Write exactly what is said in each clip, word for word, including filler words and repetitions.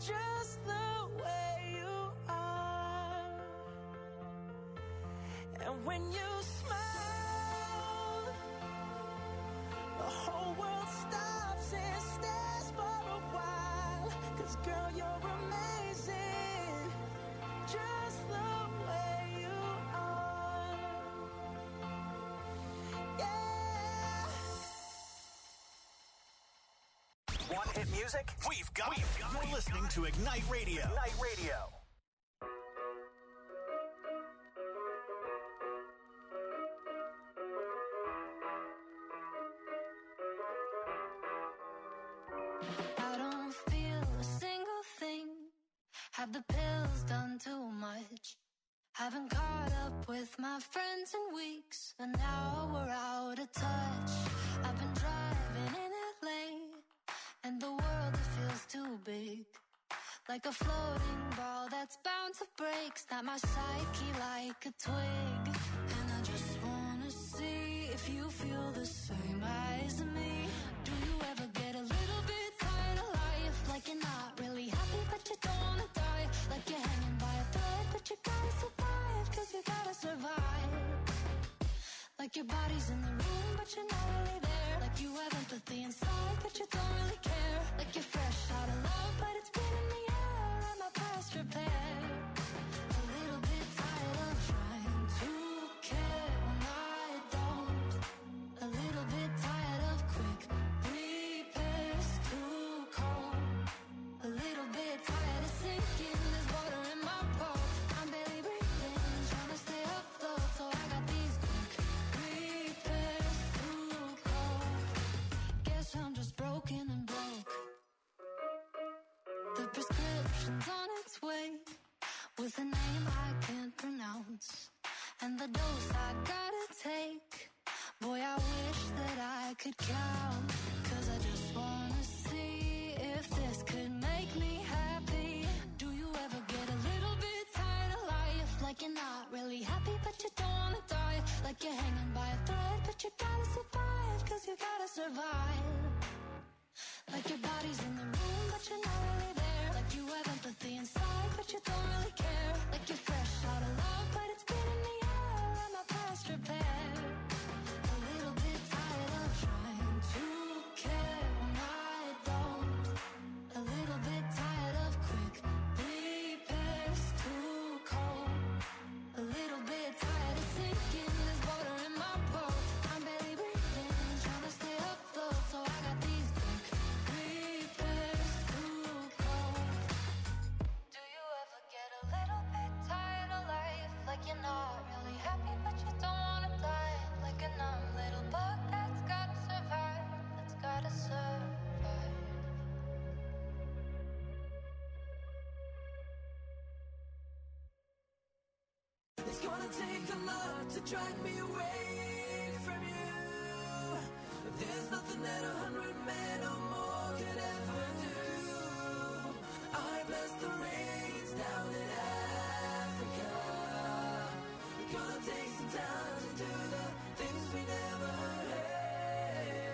just the way you are. And when you smile, the whole world stops and stares for a while. 'Cause girl, you're amazing, just the way you are. Yeah. Want hit music? We've got it. You're listening to Ignite Radio. Ignite Radio. I don't feel a single thing. Have the pills done too much? Haven't caught up with my friends in weeks, and now we're out of touch. I've been driving in L A, and the world, it feels too big. Like a floating ball that's bound to break. Snap my psyche like a twig. And I just wanna see if you feel the same as me. Do you ever get a little bit tired of life? Like you're not really happy but you don't wanna die. Like you're hanging by a thread but you gotta survive. 'Cause you gotta survive. Like your body's in the room but you're not really there. Like you have empathy inside but you don't really care. Like you're fresh out of love but it's been in the air. And my past repair. A little bit tired of trying to care when I don't. A little bit tired of quick repairs, too cold. A little bit tired of sinking, there's water in my boat. I'm barely breathing, trying to stay afloat. So I got these quick repairs, too cold. Guess I'm just broken and broke. The prescription's on its way, with a name I can't pronounce, and the dose I gotta take. Boy, I wish that I could count. 'Cause I just wanna see if this could make me happy. Do you ever get a little bit tired of life? Like you're not really happy but you don't wanna die. Like you're hanging by a thread but you gotta survive. 'Cause you gotta survive. Like your body's in the room but you're not really there. Like you have empathy inside but you don't really care. Like you're fresh out of love but it's been in the air. And my past repair. A little bit tired of trying to care when I don't. A little bit tired of quick repairs, too cold. A little bit tired of sinking, there's water in my boat. I'm barely breathing, trying to stay afloat. So I got these quick repairs, too cold. Do you ever get a little bit tired of life? Like you're not really happy but you don't wanna die. Like a numb little bug that's gotta survive. That's gotta survive. It's gonna take a lot to drag me away from you. There's nothing that a hundred men or more could ever do. I bless the rains down in Africa. We're gonna take some time to do the things we never had.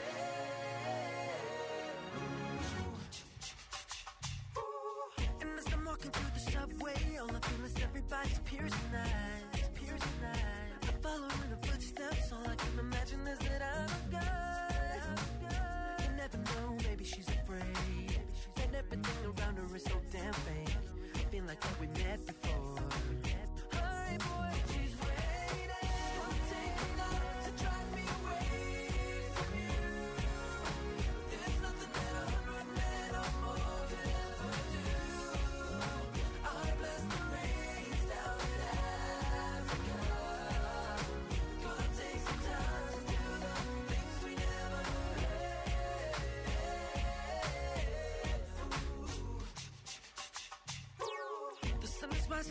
And as I'm walking through the subway, all I feel is everybody's piercing eyes, piercing eyes. I follow in the footsteps, all I can imagine is that I'm a God. You never know, maybe she's afraid. And everything around her is so damn fake. I feel like that we met before. Hi boy, she's waiting. It's gonna take a lot to drag me away from you. There's nothing that a hundred men or more could ever do. I bless the rains down in Africa. We're gonna take some time to do the things we never had. The sun is rising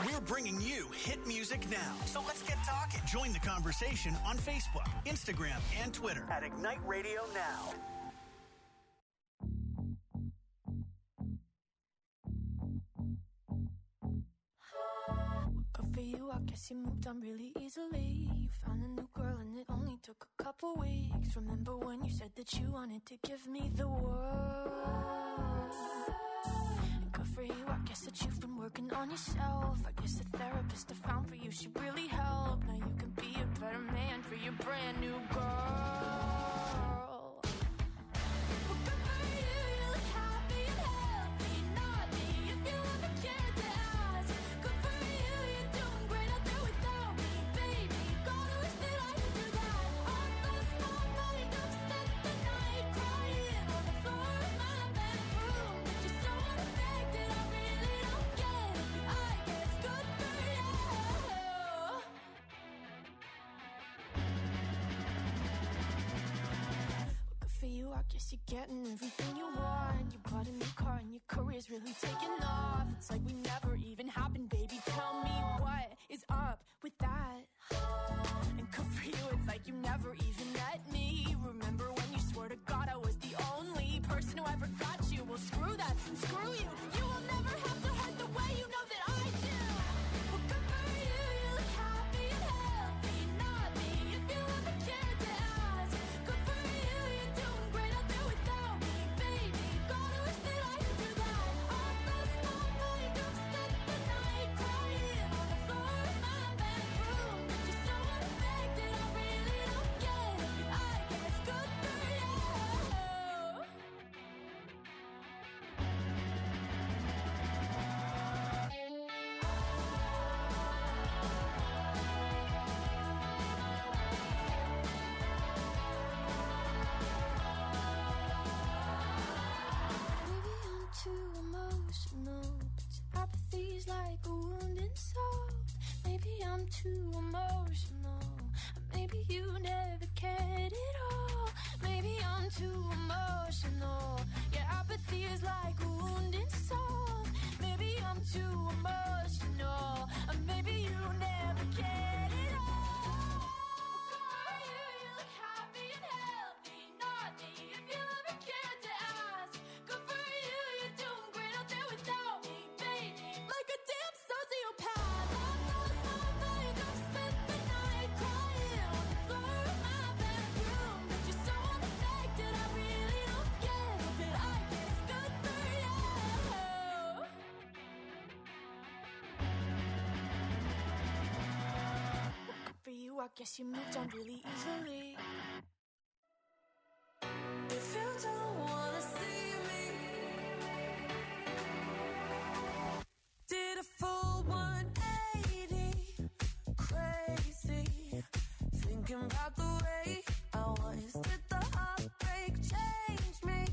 We're bringing you hit music now. So let's get talking. Join the conversation on Facebook, Instagram, and Twitter at Ignite Radio Now. Good for you, I guess you moved on really easily. You found a new girl and it only took a couple weeks. Remember when you said that you wanted to give me the world? And good for you, I guess that you've been working on yourself. I guess the therapist I found for you should really help. Now you can be a better man for your brand new girl. Well, good for you, you look happy and healthy. Not me, if you ever cared to ask. Good for you, you're doing great out there without me, baby. Gotta wish that I could do that. I lost my mind, I've spent the night crying on the floor of my bedroom. But you're so unaffected, I really don't get it. I guess good for you. Good for you, I guess you're getting everything you want. You bought a new car and your career's really taking off. It's like we never even happened, baby. Tell me what is up with that? And good for you, it's like you never even met me. Remember when you swore to God I was the only person who ever got you? Well, screw that, screw you. You will never have to hurt the way you know that I do. Well, good for you, you look happy and healthy. Not me, if you ever cared to ask. Good for you, you're doing great out there without me, baby. Gotta wish that I could do that. I lost my mind, I've spent the night crying on the floor of my bedroom. But you're so unaffected, I really don't get it. I guess good for you. Maybe I'm too emotional, but your apathy's like a wounded soul. Maybe I'm too emotional, maybe you never cared at all. Maybe I'm too emotional, your apathy is like a wounded soul. Maybe I'm too emotional, maybe you never cared at all. Good for you, you look happy and healthy. Not me, if you ever cared to ask. Good for you, you're doing great out there without me, baby. Like a damn sociopath. I've lost my mind, I've spent the night crying on the floor of my bedroom. But you're so unaffected, I really don't get it. But I guess good for you. Well, good for you, I guess you moved on really easily. If you don't wanna see me, did a full one eighty, crazy, thinking about the way I was. Did the heartbreak change me?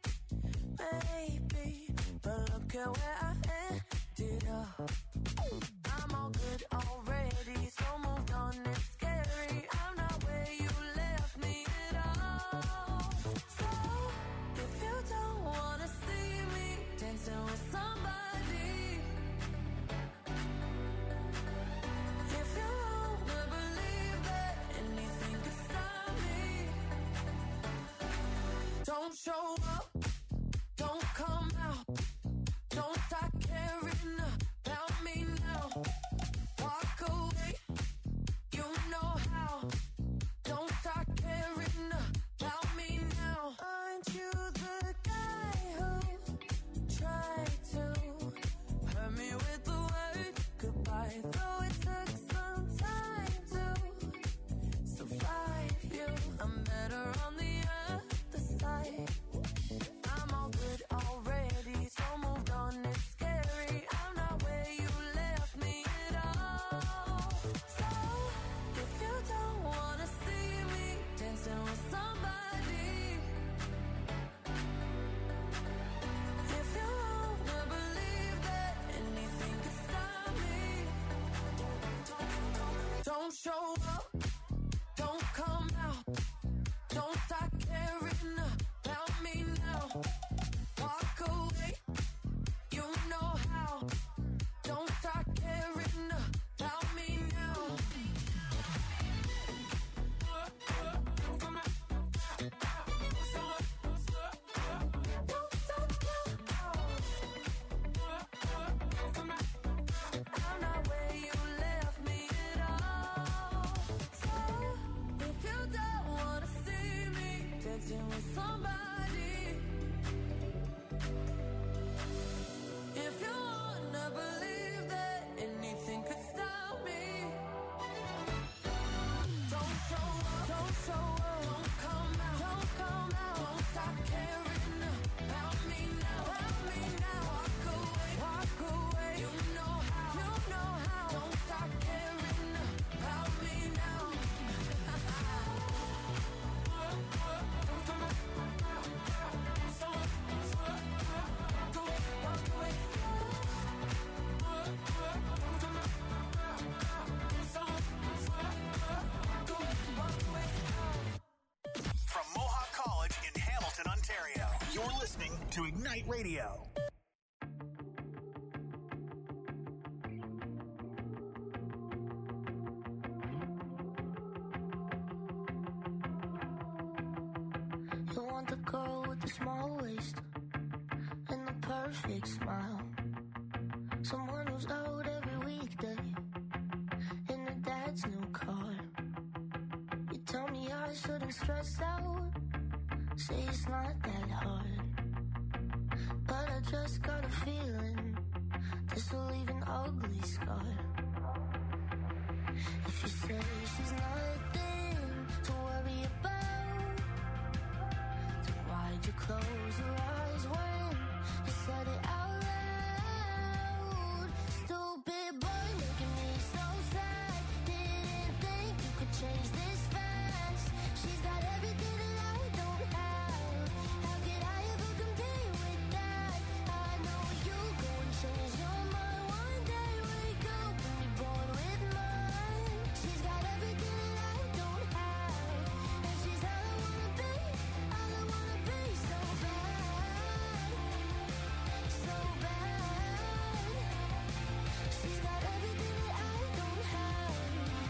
Maybe, but look at where I ended up. I'm all good already, so moved on, it's scary. I'm not where you left me at all. So, if you don't wanna see me dancing with somebody, if you wanna believe that anything could stop me, don't show up, don't come out, don't start caring. to Ignite Radio. You want the girl with the small waist and the perfect smile. Someone who's out every weekday in her dad's new car. You tell me I shouldn't stress out, say it's not that hard. But I just got a feeling this will leave an ugly scar. If you say she's nothing to worry about, then why'd you close your eyes when you said it out loud? Stupid boy making me so sad. Didn't think you could change this fast. She's got everything that I don't have. How could I ever compete with that? I know you go and change your mind one day. Wake up and be bored with mine. She's got everything that I don't have, and she's all I wanna be, all I wanna be. So bad, so bad. She's got everything that I don't have.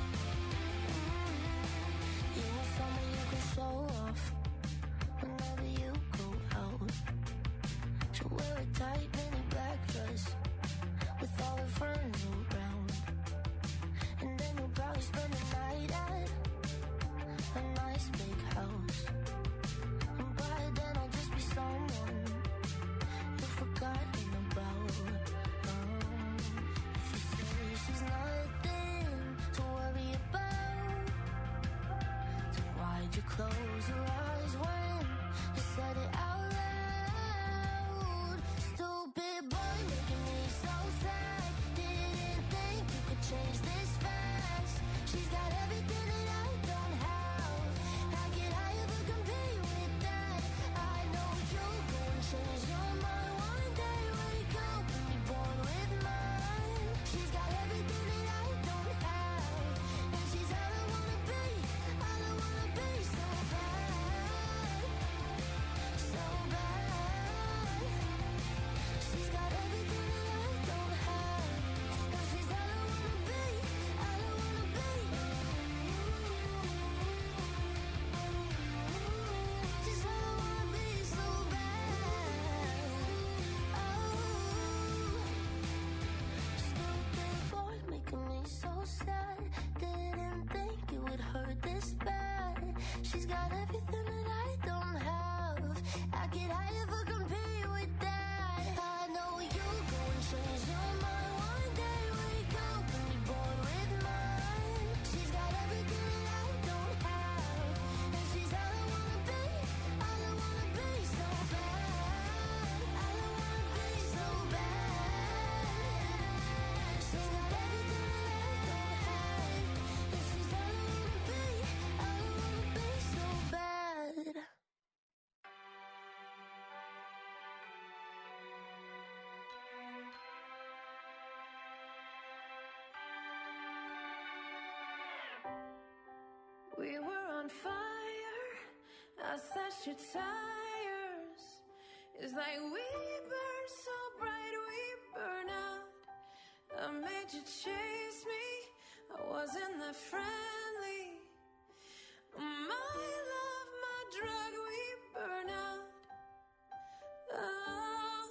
You want someone you can show off whenever you go out. She'll wear a tight mini black dress with all her friends around, and then you'll probably spend the night at a nice big house. And by then I'll just be someone you've forgotten about. Um, if you say she's nothing to worry about, then why'd you close your eyes when you said it out loud? Stupid boy making me so sad. Didn't think you could change this fast. She's got everything that I don't have. How could I ever compete with that? I know you'll go and change your mind one day. Wake up and be bored with mine. She's got everything that I don't have, and she's all I wanna be, all I wanna be. So bad, so bad. She's got everything that I don't have, and she's all I wanna be, all I wanna be. She's all I wanna be, so bad. Oh, stupid boy making me so sad. Didn't think it would hurt this bad. She's got everything that I don't have. How could I ever compete with that? I know you'll go and change your mind one day. Wake up and be bored with mine. She's got everything that I don't have, and she's all I wanna be, all I wanna be. So bad, all I wanna be. So bad. She's got everything that I don't have, and she's all I wanna be, all I wanna be. So bad. We were on fire, I slashed your tires. It's like we burn so bright, we burn out. I made you chase me, I wasn't that friendly. My love, my drug, we burn out. Oh.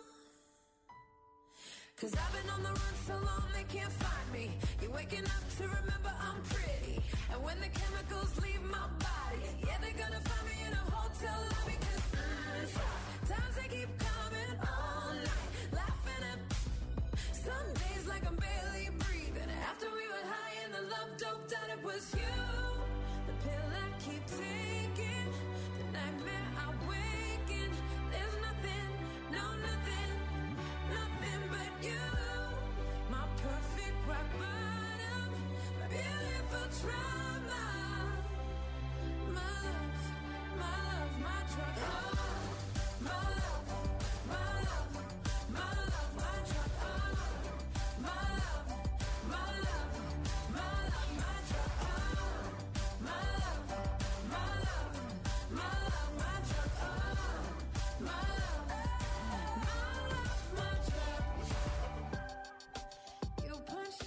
Cause I've been on the run so long they can't find me. You're waking up to remember I'm pretty. And when the chemicals leave my body, yeah, they're gonna find me in a hotel lobby. Cause mm, times they keep coming all night, laughing at some days like I'm barely breathing. After we were high and the love doped out, it was you. The pill I keep taking, the nightmare I waken. There's nothing, no nothing, nothing but you. My perfect rock bottom, my beautiful trauma. My love, my love, my drug. Oh, my love, my love, my love, my drug. Oh, my love, my love, my love, my drug. Oh, my love, my love.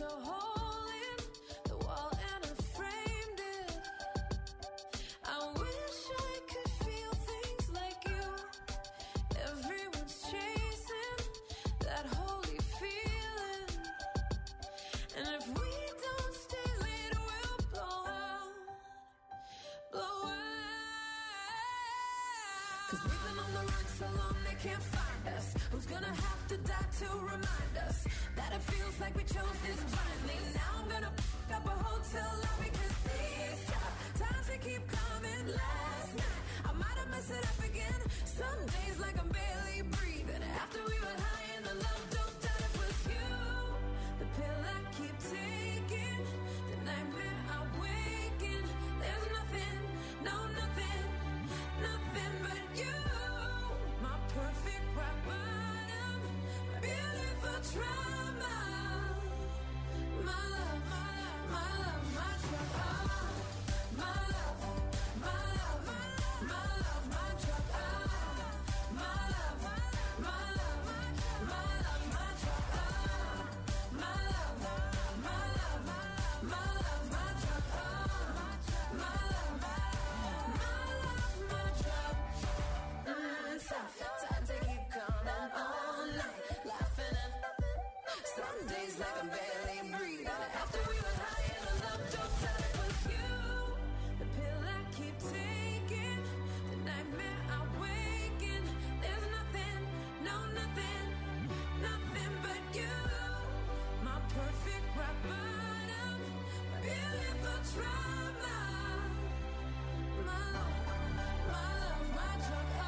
a hole in the wall and I framed it. I wish I could feel things like you. Everyone's chasing that holy feeling, and if we don't stay lit, we'll blow out, blow out. 'Cause we've been on the run so long they can't find us. Who's gonna have to die to remind us that it feels like we chose this blindly? Now I'm gonna f*** up a hotel lobby 'cause these tough times they keep coming. Last night I might have messed it up again. Some days like I'm barely breathing. After we were high and the love don't die, it was you, the pill I keep taking, the nightmare I waken. There's nothing, no nothing, nothing but you. My perfect rock bottom, my beautiful trauma. My love, my love, my love, my drug. Oh, my love, my love, my love, my drug. Oh, my love, my love, my love, my drug. Oh, my love, my love, my love, my drug. Oh, my love, my love, my drug. Mm, tough times they keep coming all night, laughing at nothing. Some days like I'm barely breathing. After we were high and the love don't die, it was you, the pill I keep taking, the nightmare I waken. There's nothing, no nothing, nothing but you. My perfect rock bottom, my beautiful trauma. My love, my love, my drug. Oh.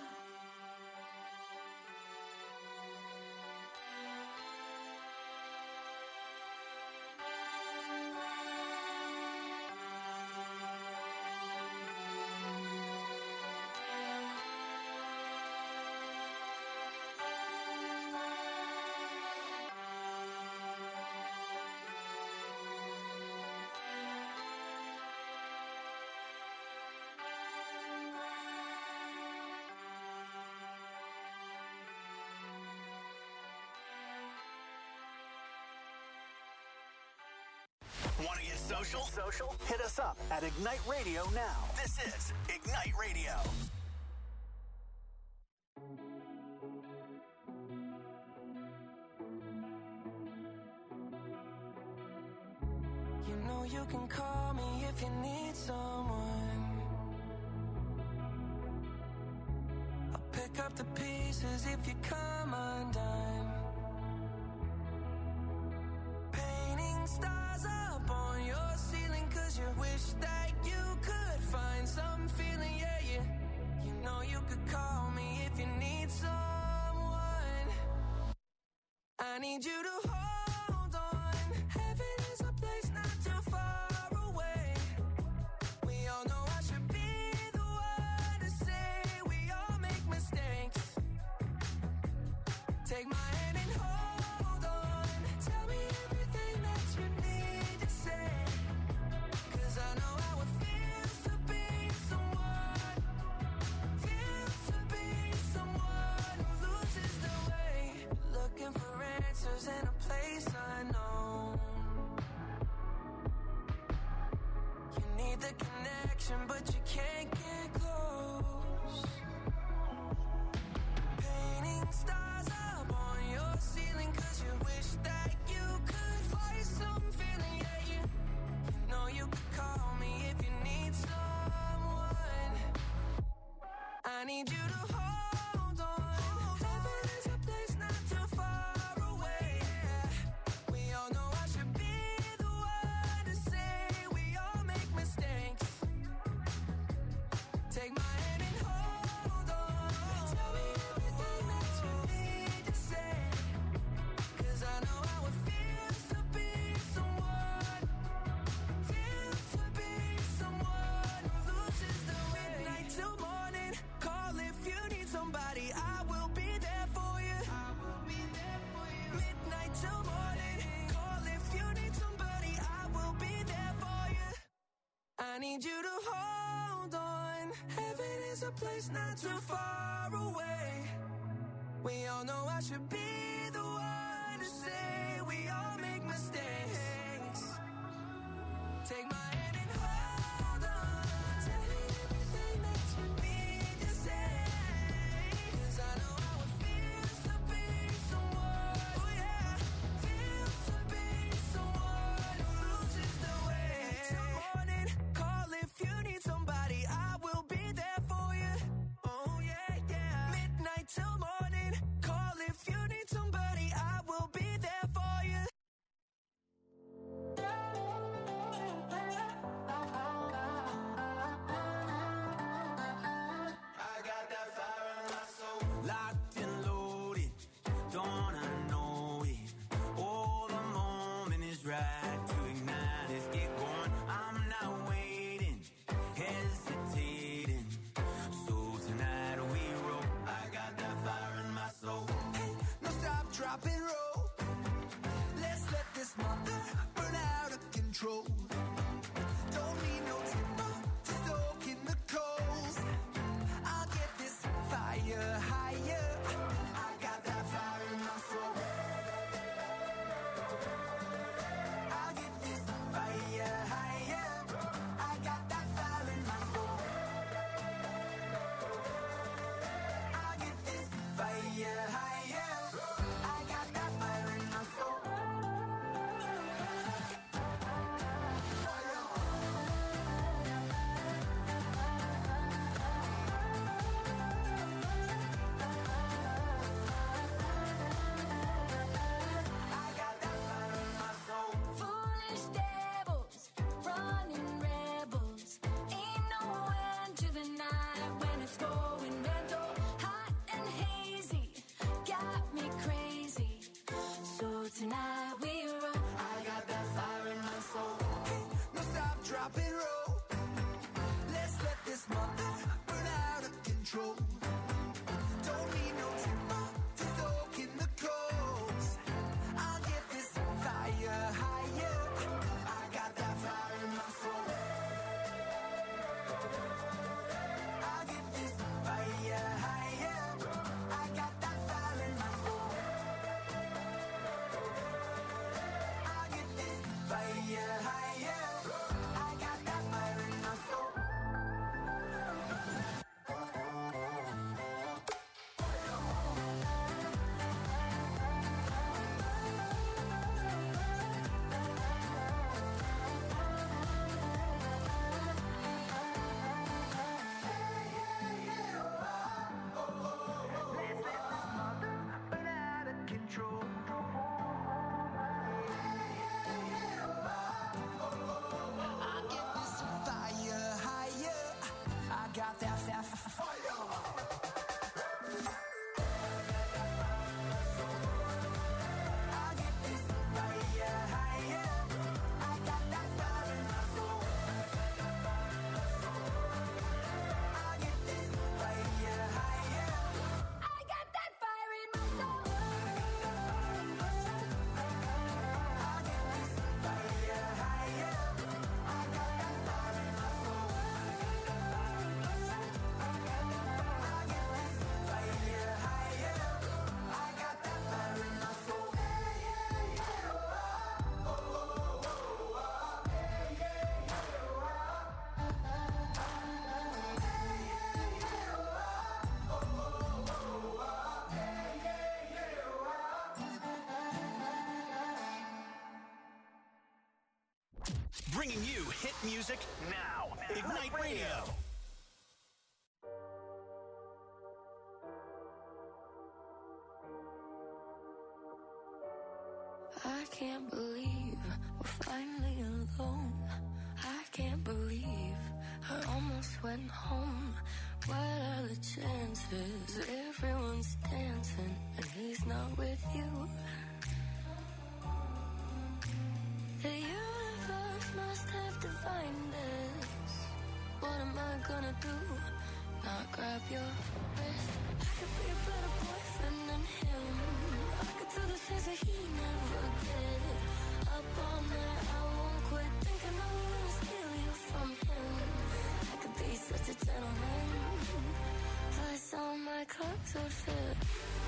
Want to get social? Social? Hit us up at Ignite Radio now. This is Ignite Radio. You know you can call me if you need someone. I'll pick up the pieces if you come undone. Painting stars up on your ceiling 'cause you wish that you could find some feeling, yeah, yeah. You know you could call me if you need someone. I need you to hold on. Heaven is a place not too far away. We all know I should be the one to say we all make mistakes. Take my hand and hold on. Tell me everything that you need to say. 'Cause I know how it feels to be someone. Feels to be someone who loses the way. Looking for answers in a place unknown. You need the connection, but you can't get close. Painting stars up on your ceiling 'cause you wish that you could find some feeling, yeah, you, you know you could call me if you need someone. I need you to hold on. Heaven is a place not too far away. We all know I should be the one to say we all make mistakes. Take my hand and hold on. Tell me everything that you need to say. 'Cause I know how it feels to be someone. Feels to be someone who loses the way. Midnight till morning. Call if you need somebody. I will be there for you. I will be there for you. Midnight till morning. Call if you need somebody. I will be there for you. I need you to hold on. Heaven is a place not too far away. We all know I should be the one to say we all make mistakes. right to ignite. Let's get going. I'm not waiting, hesitating. So tonight we roll. I got that fire in my soul. Hey, no stop, drop and roll. Let's let this mother burn out of control. Don't need no timber to stoke in the coals. I'll get this fire higher. I got that fire in my soul. I'll get this fire higher. I got that fire in my soul. I'll get this fire higher. I got that fire in my soul. Foolish devils, running rebels. Ain't no end to the night when it's going mental. Hot and hazy, got me crazy. So tonight we roll. I got that fire in my soul. Hey, no stop, drop and roll. Let's let this mother burn out of control. Don't need no timber to stoke in the coals. I'll get this fire higher. I got that fire in my soul. I'll get this fire higher. I got that fire in my soul. I'll get this fire higher. I got that fire in my soul. Burn out of control. I'll get this fire higher. I got that fa- fa- fire. I'll get this fire higher. I got that fire in my soul. I'll get this fire higher. I got that fire in my soul. I'll get this fire higher. I got that fire in my soul. I'll get this fire higher. I got that fire in my soul. Bringing you hit music now. Ignite Radio. I can't believe we're finally alone. I can't believe I almost went home. What are the chances? Everyone's dancing and he's not with you. The universe must have divined this. What am I gonna do? Not grab your wrist. I could be a better boyfriend than him. I could do the things that he never did. Up all night, I won't quit thinking I'm gonna steal you from him. I could be such a gentleman. Plus all my clothes would fit.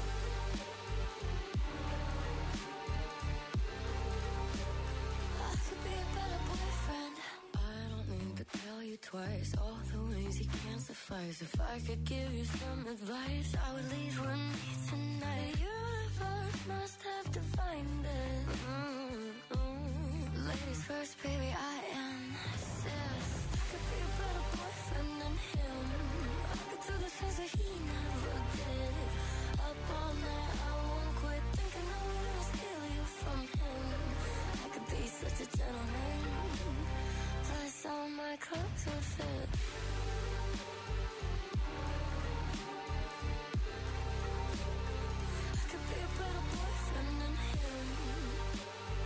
I could be a better boyfriend. I don't need to tell you twice all the ways he can't suffice. If I could give you some advice, I would leave with me tonight. The universe must have divined it. Mm-hmm. Ladies first, baby, I insist. I could be a better boyfriend than him. I could do the things that he never did. Up all night, I won't quit thinking I'm gonna steal you from him. I could be such a gentleman. Plus all my clothes would fit. I could be a better boyfriend than him.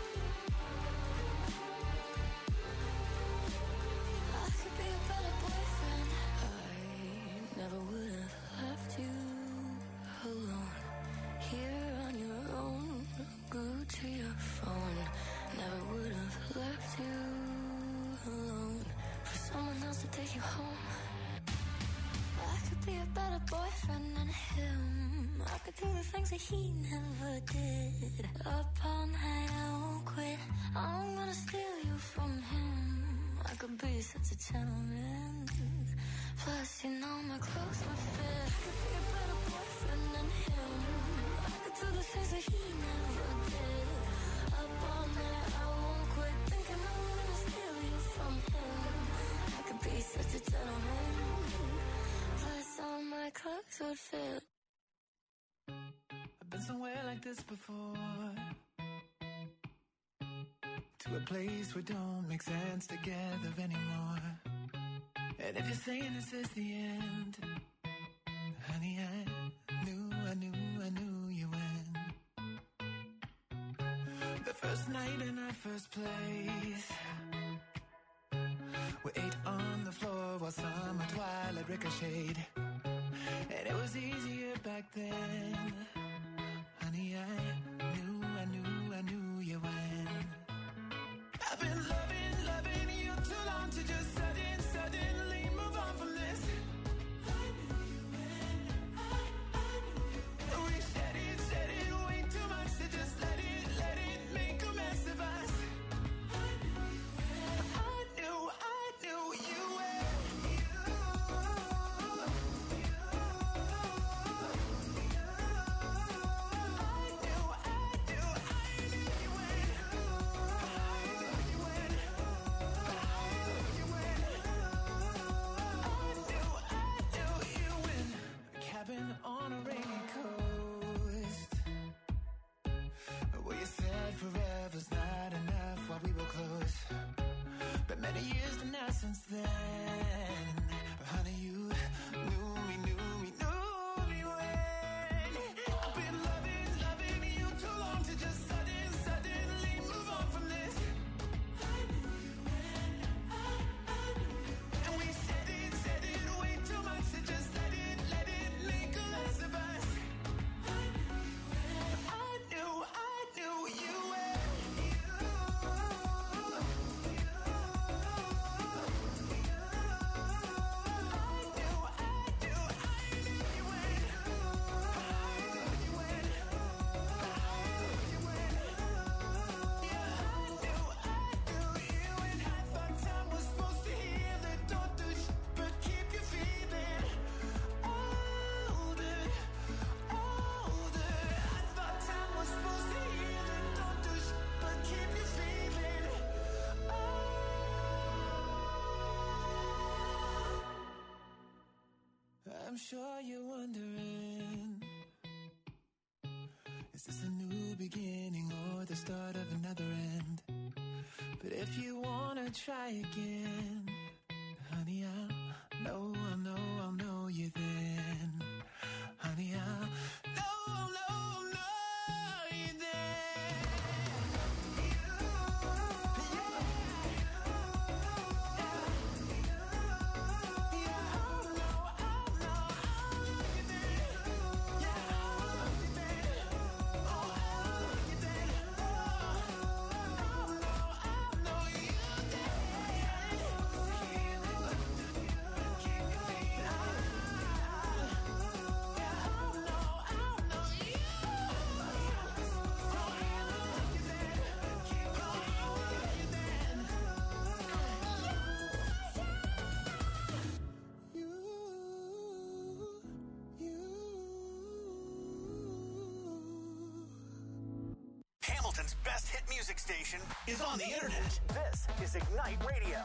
that he never did. Up all night, I won't quit. I'm gonna steal you from him. I could be such a gentleman. Plus, you know my clothes would fit. I could be a better boyfriend than him. I could do the things that he never did. Up all night, I won't quit. Thinking I'm gonna steal you from him. I could be such a gentleman. Plus, all my clothes would fit. I've been somewhere like this before. To a place where don't make sense together anymore. And if you're saying this is the end, honey, I knew, I knew, I knew you win. The first night in our first place, we ate on the floor while summer twilight ricocheted. And it was easier back then. Honey, I knew, I knew, I knew you win. I've been loving, loving you too long to just sudden, suddenly move on from this. I knew you win. I, I knew you win. We said it, said it way too much to just let it, let it make a mess of us. I knew you win. I knew, I knew you win. You, you, you. I knew, I knew, I knew you win. On a rainy coast, where you said forever's not enough while we were close. But many years to now since then, honey, you knew me, knew me, knew me when. I've been loving, loving you too long to just sudden, suddenly move on from this. I knew you when, I, I knew you when. And we said it, said it way too much to just let it, let it make a mess of us. I knew you when, I knew, I knew you when. You, you, you. I knew, I knew, I knew you when. I knew you when. I knew you when. Yeah, I knew, I knew you when. I thought time was supposed to heal it, don't do sh- but keep you feeling older, older. I thought time was supposed to heal it, don't do sh- but keep you feeling old. I'm sure you're wondering, is this a new beginning or the start of another end? But if you wanna try again, honey, I'll know, I'll know, I'll know you then. Honey, I'll know, I'll know, I'll know you then. Yeah, I'll know, I'll know, I'll know you then. Yeah, I'll know you then. Oh, I'll know you then. Oh, I'll know, I'll know you then. Keep you feeling. Yeah, I'll know, I'll know you. Oh, I'll know you then. Keep you then. You, you. Hamilton's best hit music station is on the internet. This is Ignite Radio.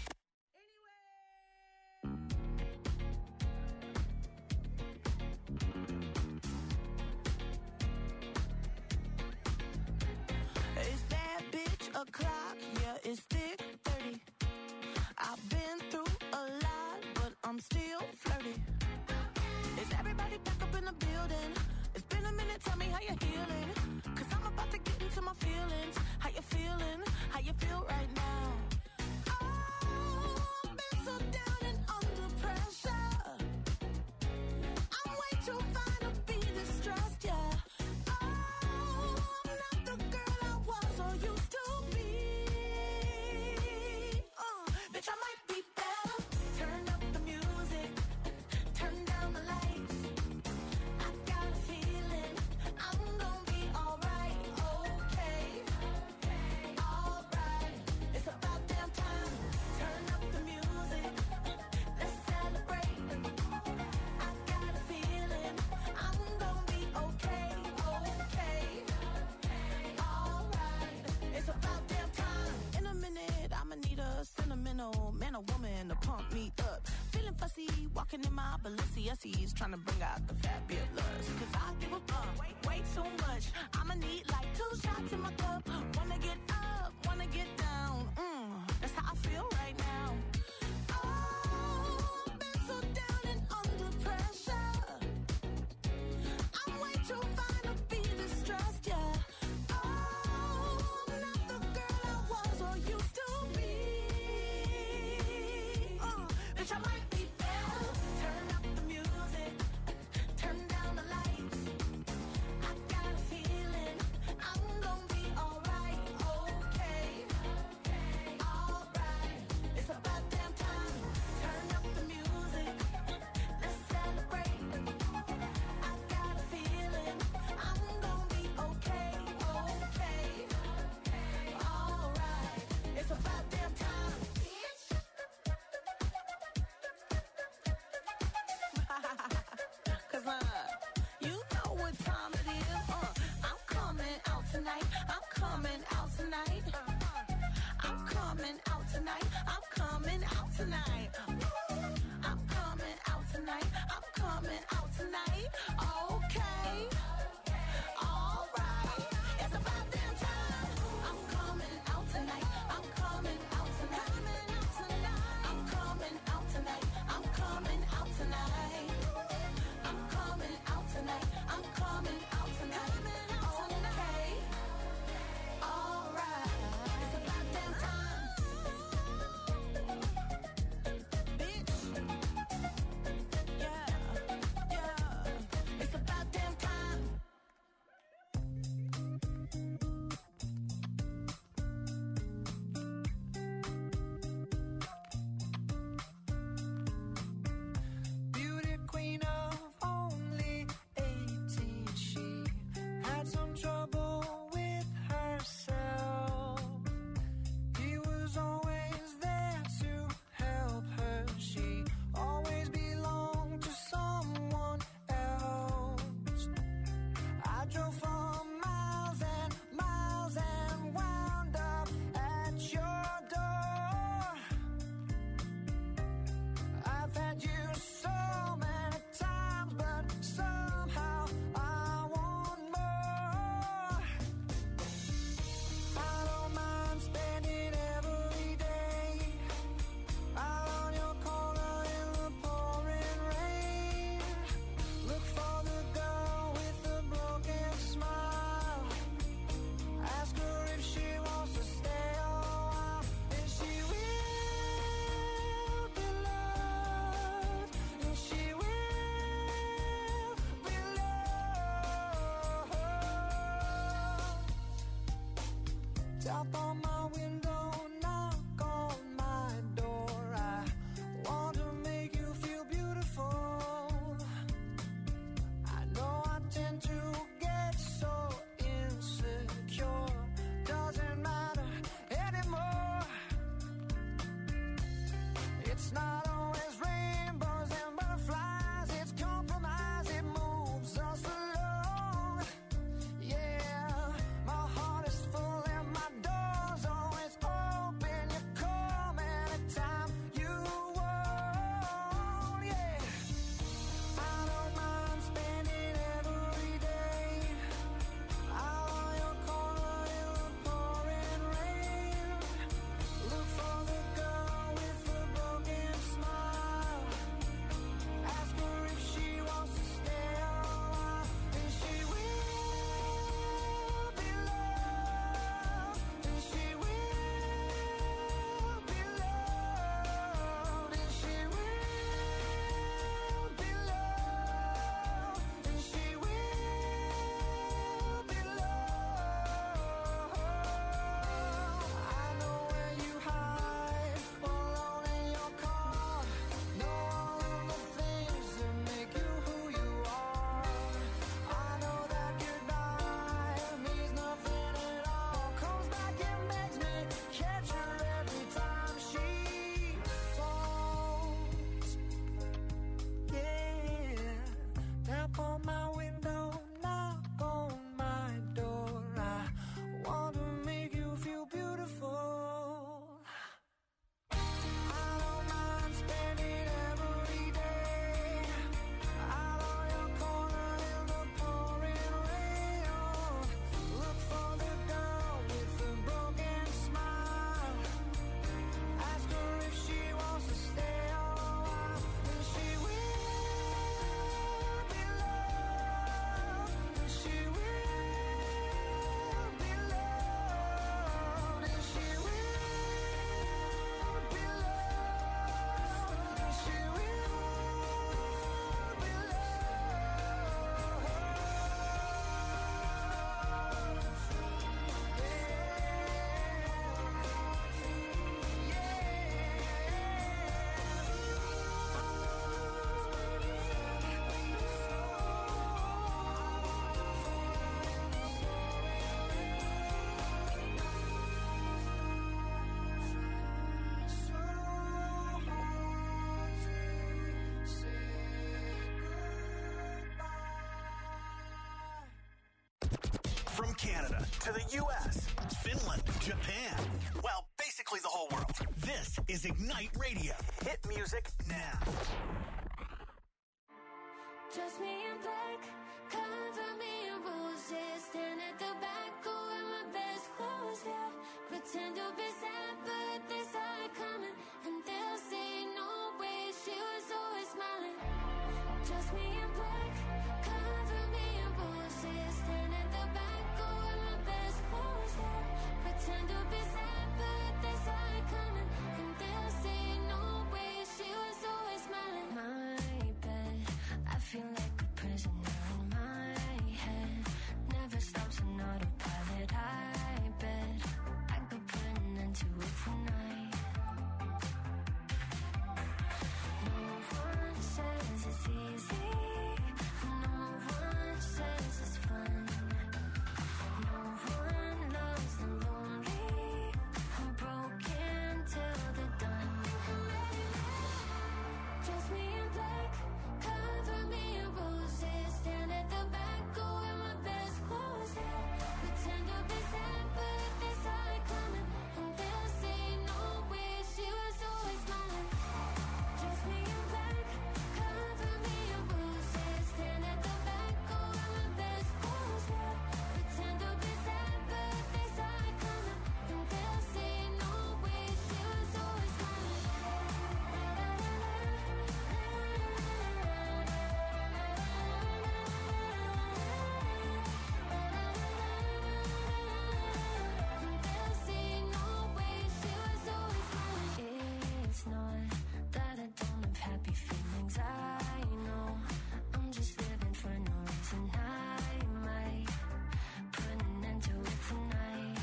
Is that bitch o'clock? Yeah, it's thick thirty. I've been through a lot, but I'm still flirty. Is everybody back up in the building? It's been a minute, tell me how you're healing. Cause I'm about to get into my feelings. How you feeling? How you feel right now? Oh, I've been so down and under pressure. I'm way too fine to be distressed, yeah. Oh, I'm not the girl I was or used to be. Uh, bitch, I might be better. Turn up the music, turn down the lights. I got a feeling I sentimental, man or woman to pump me up. Feeling fussy, walking in my Balenciennes, trying to bring out the fabulous. Cause I give a fuck, way, way too much. I'ma need like two shots in my cup. Wanna get up, wanna get down. Mm, that's how I feel right now. Oh, I've been so down and under pressure. I'm way too fine to be distressed, yeah. Oh, I'm not the girl I was or used to be. Uh, bitch, I might be better. Turn up the music, turn down the lights. I got a feeling I'm gonna be alright, okay, alright. It's about damn time. Turn up the music, let's celebrate. I got a feeling I'm gonna be okay, okay, alright. It's about damn time. Cause uh, you know what time it is. Uh, I'm coming out tonight. I'm coming out tonight. I'm coming out tonight. I'm coming out tonight. I'm coming out tonight. I'm coming out tonight. Okay. All right. It's about damn time. I'm coming out tonight. I'm coming out tonight. I'm coming out tonight. I'm coming out tonight. I'm coming out tonight. I'm coming out tonight. Okay. All right. It's about damn time. Bitch. Yeah. Yeah. to the U S, Finland, Japan. Well, basically the whole world. This is Ignite Radio. Hit music now. Just me in black, cover me in roses. Stand at the back, go in my best clothes, yeah. Pretend to be sad, but they saw it coming. And they'll say, no way, she was always smiling. Just me in black, cover me in roses. Stand at the back, go in my best clothes, yeah. Pretend to be sad, but they saw it coming. And they'll say, no way, she was always smiling. My bed, I feel like a prisoner in my head. Never stops an autopilot. I bet I could put an end to it tonight. No one says it's easy. No one says it's fun. No one loves the lonely. I'm broken till they're done. Just me in black, cover me in roses. Stand at the back, go in my best clothes, yeah. Pretend to be sad, but they saw it coming. And they'll say, no way, she was always smiling. Just me in black, cover me in roses. Stand at the back, go in my best clothes, yeah. Pretend to be sad, but they saw it coming. And they'll say, no way, she was always smiling. It's not that I don't have happy feelings, I know. I'm just living for no reason. I might put an end to it tonight.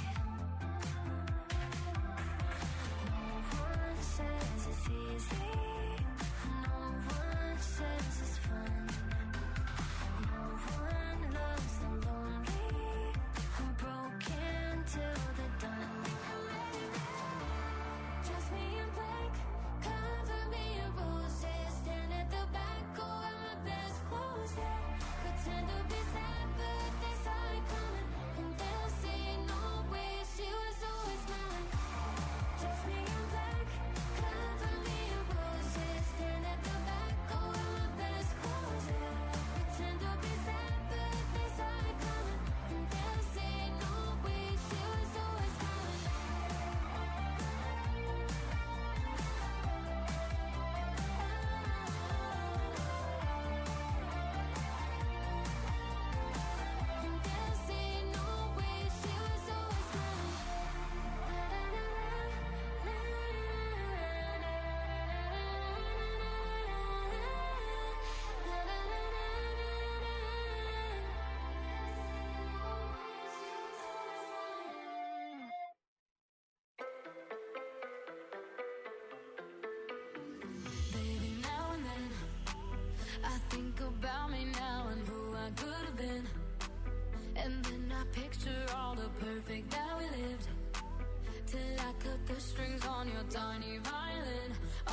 No one says it's easy. No one says it's fun. No one loves the lonely. I'm broken till they're done. Just me in black, cover me in roses. Stand at the back, go in my best clothes, yeah. Pretend to be sad, but they saw it coming. And they'll say, no way, she was always smiling. Just me in black, cover me in roses. Stand at the back, go in my best clothes, yeah. Pretend to be sad, but they saw it coming. And they'll say, no way, she was always smiling. And they'll say, no way, she was always Baby, now and then I think about me now and who I could have been. And then I picture all the perfect that we lived. Till I cut the strings on your tiny violin.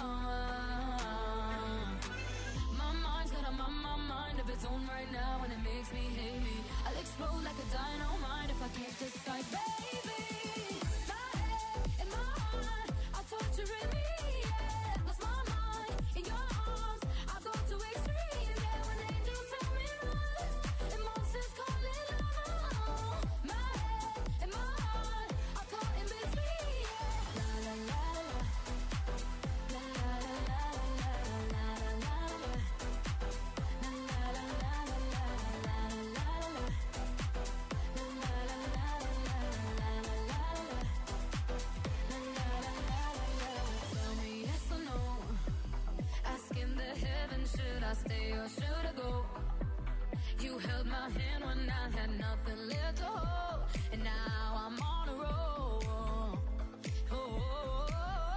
Uh, my mind's got a my, my mind of its own right now, and it makes me hate me. I'll explode like a dynamite if I can't decide, baby. My head and my heart are torturing me, yeah. Lost my mind in your arms. I've gone to extremes, yeah. When angels tell me run, and monsters call it love. My head and my heart are caught in between, yeah. La la la la, la la la la la la la la la. La la la la la la la la la la. La la la la la la la la la la. La la la la la la. Tell me yes or no. Asking the heavens, should I stay or should I go? You held my hand when I had nothing left to hold, and now I'm on a roll. Oh, oh, oh,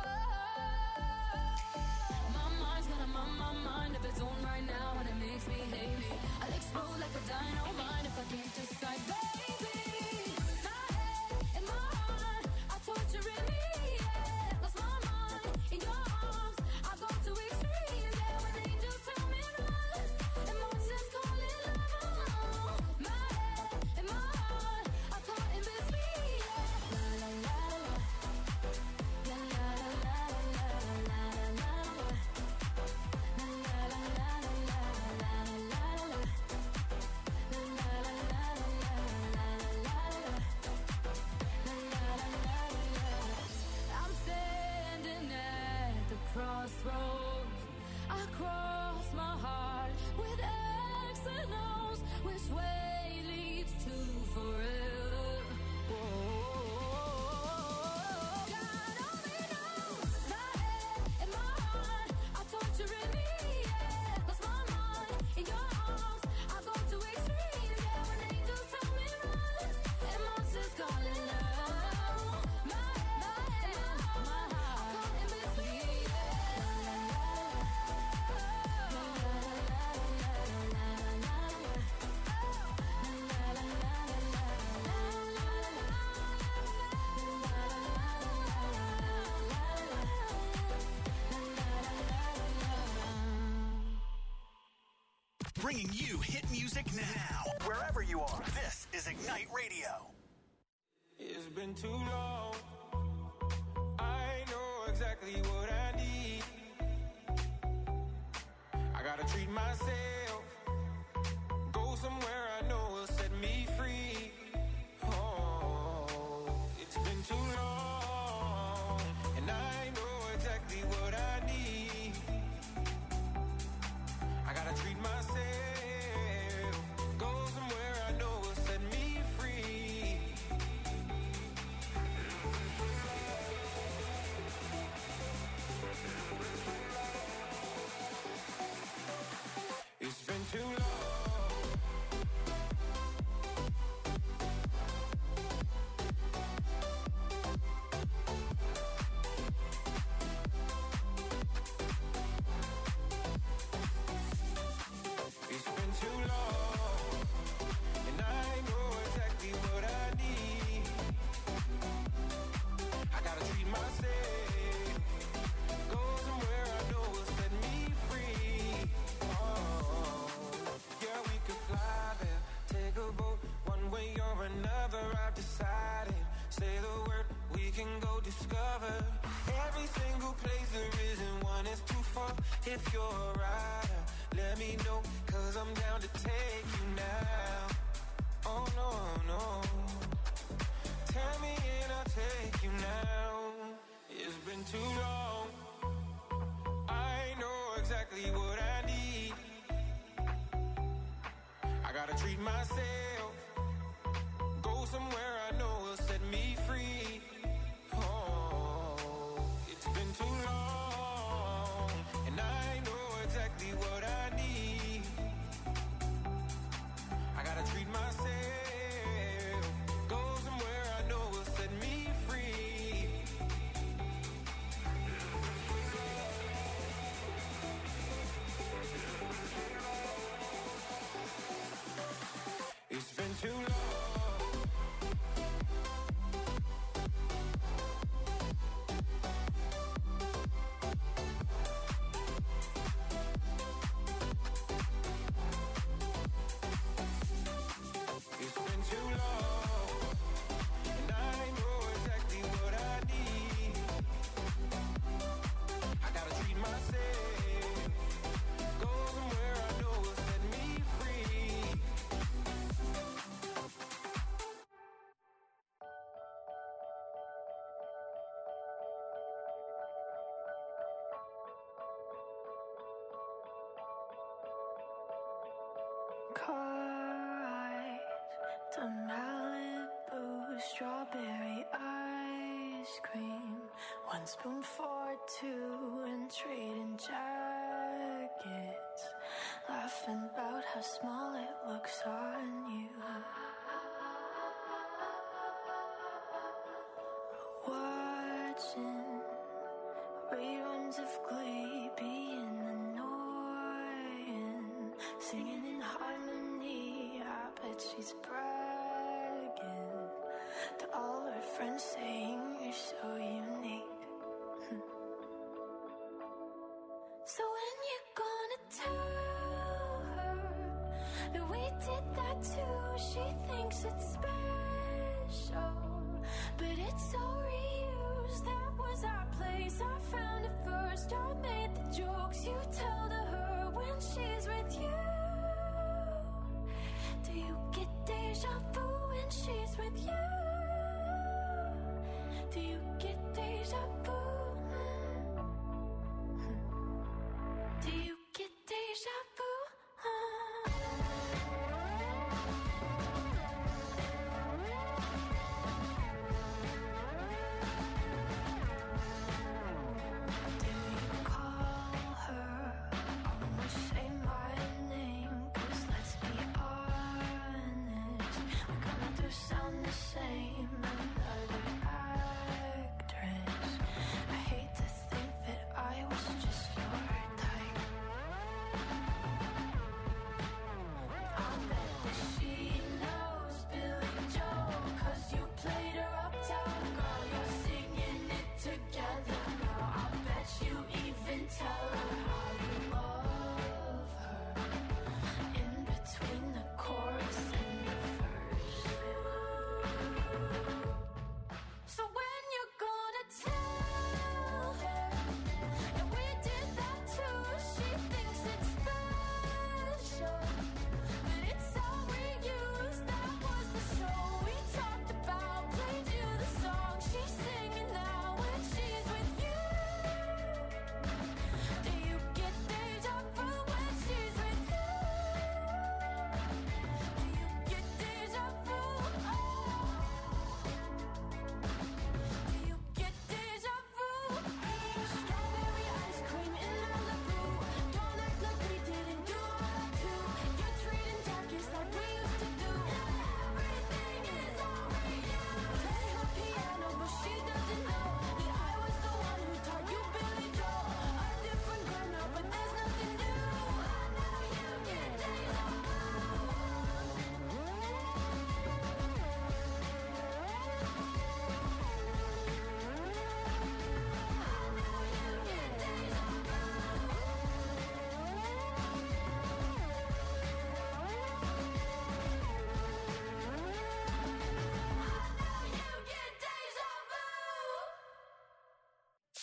oh. My mind's got a my, my mind of its own right now, and it makes me hate me. I'll explode like a dynamite if I can't decide, baby. My head and my heart are torturing me, yeah. Lost my mind in your arms. I've gone to extremes, yeah. When angels tell me run, and monsters call it love. My head and my heart are caught in between. this way leads to forever. Whoa. God only knows my head and my heart are torturing me. Yeah, lost my mind in your arms. I go to extremes. Yeah, when angels tell me run and monsters calling out. My head, my heart, I'm caught in between. Bringing you hit music now, wherever you are. This is Ignite Radio. It's been too long. I know exactly what I need. I gotta treat myself. Go somewhere I know will set me free. Oh, it's been too long. And I know exactly what I need. I gotta treat myself. Go somewhere I know will set me free. It's been too long. It's been too long, and I know exactly what I need. I gotta treat myself. Go somewhere I know will set me free. Oh, yeah, we could fly there, take a boat, one way or another. I've decided. Say the word, we can go discover every single place there isn't one is too far. If you're a rider, let me know, cause I'm down to take you now. Oh no, no. Tell me and I'll take you now. It's been too long. I know exactly what I need. I gotta treat myself. Go somewhere I know will set me free. Oh, it's been too long. And I know exactly what I need. I gotta treat myself. Go somewhere I know will set me free. It's been too long. It's been too long, and I know exactly what I need. I gotta treat myself. Go somewhere I know will set me free. Car ride to Malibu, strawberry ice cream. One spoon for two and trading jackets. Laughing about how small it looks on you. Watching reruns of Glee, being annoying. Singing in harmony, I bet she's bragging to all her friends, saying you're so unique. So when you gonna tell her that we did that too? She thinks it's special, but it's so reused. That was our place, I found it first. I made the jokes you tell to her when she's with you. Do you get deja vu when she's with you? Do you get deja vu? Do you get deja vu?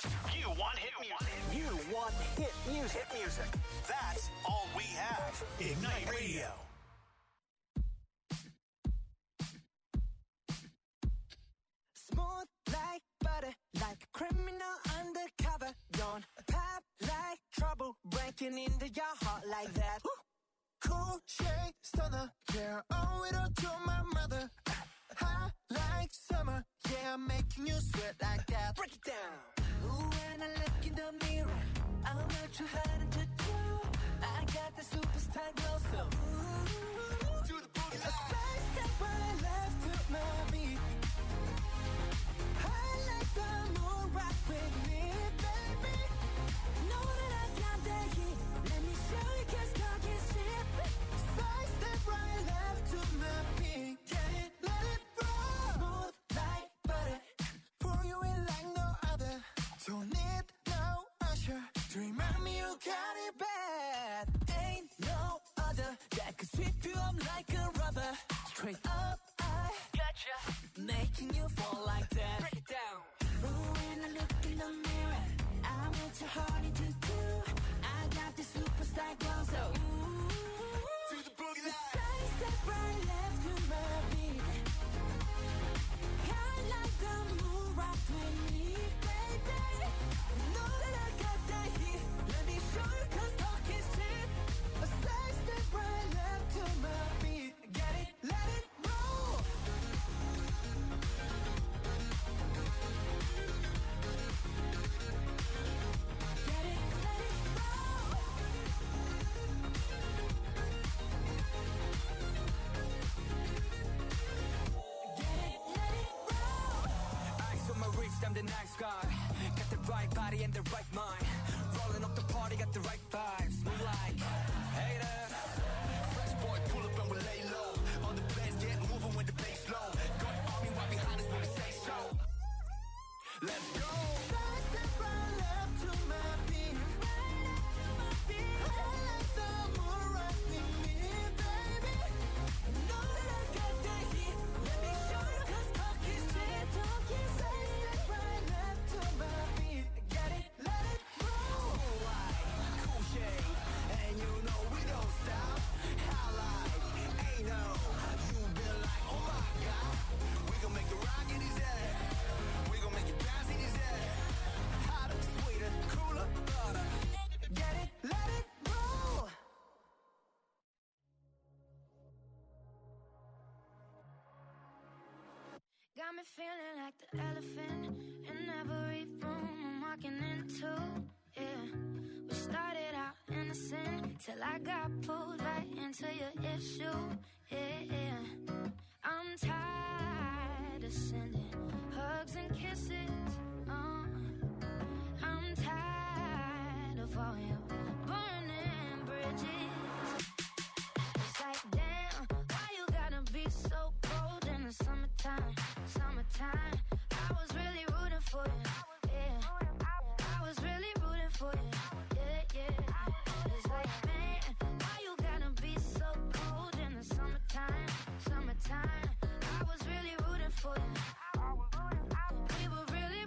You want hit music. You want hit music. Hit music. That's all we have. Ignite Radio. Smooth like butter, like a criminal undercover. Don't pop like trouble, breaking into your heart like that. Cool shade stunner, yeah, owe it all to my mother. Hot like summer, yeah, I'm making you sweat like that. Break it down. Ooh, when I look in the mirror, I'm not too hard to do. I got the superstar glow, so ooh, Do the boogie a side step right left to my beat. I like the moon rock with me, baby. Know that I got that heat. Let me show you, 'cause talk is cheap. Side step right left to my beat. Get it, let it roll. Smooth like butter. Pour you in like no other. Don't need no usher to remind me you got it bad. Ain't no other that could sweep you up like a rubber. Straight up, I gotcha, making you fall like that. Break it down. Ooh, when I look in the mirror, I'm what your heart need to do. I got the superstar glow, so ooh, Do the boogie line. side step right left to my beat. I like the moon rock with me, baby. Know that I got that heat. Let me show you, 'cause talk is cheap. A side step right left to my beat. Get it, let it roll. Get it, let it roll. Get it, let it roll. Ice on my wrist, I'm the nice guy. Got the right body and the right mind. Rolling up the party, got the right vibes. Move like haters. Fresh boy, pull up and we lay low. On the bass, get moving with the bass low. Got army right behind us when we say so. Let's go. Side step right left to my beat. I like the moon rock with me, baby. Know that I got that heat. Let me show you, 'cause talk is cheap. Talk is Side step right left to my beat. Get it, let it roll. Cool light, cool shade, and you know we don't stop. Highlight, ain't no, you been like, oh my god. We gon' make the rock in his head. We gon' make it bounce in his head. Hotter, sweeter, cooler, butter. Get it, let it roll. Got me feeling like the elephant in every room I'm walking into. Yeah, we started out innocent till I got pulled right into your issue. Yeah, yeah. I'm tired of sending hugs and kisses. Uh, I'm tired of all your burning bridges. It's like, damn, why you gotta be so cold in the summertime? Summertime, I was really rooting for you. Yeah, I was really rooting for you. Yeah, yeah. It's like, man, why you gotta be so cold in the summertime? Summertime, I was really rooting for you. We were really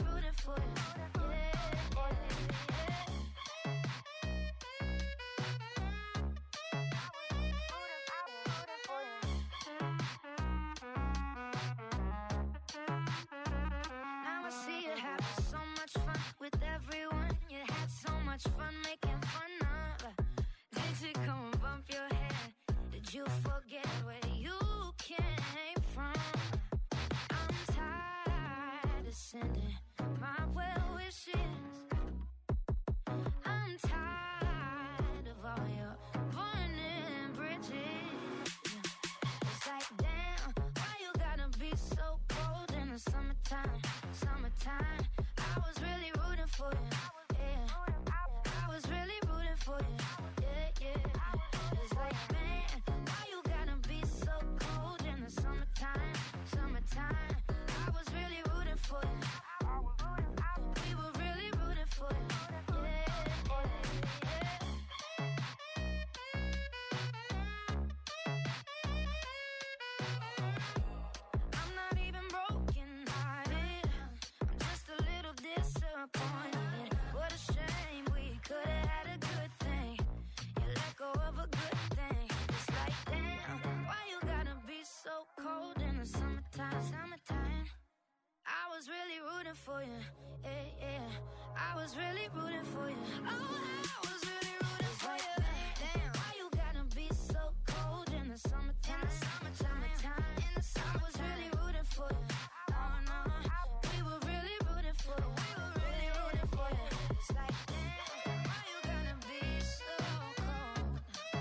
was really rooting for you. Yeah, yeah. I was really rooting for you. Oh, I was really rooting for you. Damn, why you gotta be so cold in the summertime? In the summertime, in the summer. I was really rooting for you. Oh no, we were really rooting for you. We were really rooting for you. It's like, damn, why you gotta be so cold?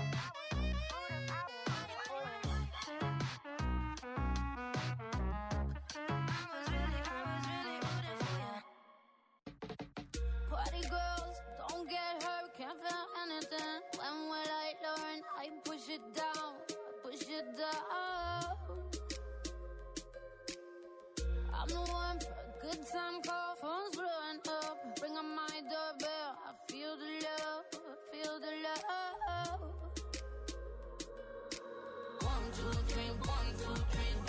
Party girls, don't get hurt, can't feel anything. When will I learn? I push it down, I push it down. I'm the one for a good time call, phone's blowing up. Ring on my doorbell, I feel the love, I feel the love. One, two, three, one, two, three.